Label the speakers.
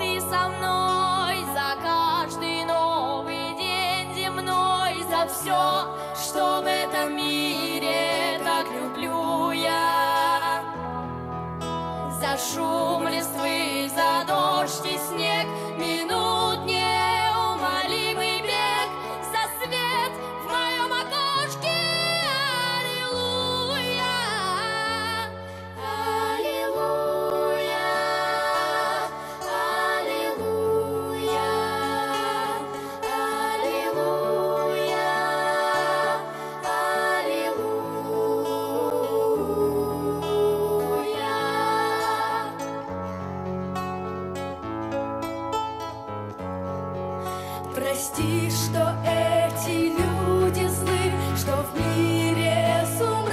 Speaker 1: ты со мной за каждый новый день земной, за все, что в этом мире так люблю я. За шум листвы, за дождь и снег, минут неумолимый бег, за свет в моем окошке. Аллилуйя, аллилуйя, аллилуйя, аллилуйя, аллилуйя. Прости, что эти люди злы, что в мире с ума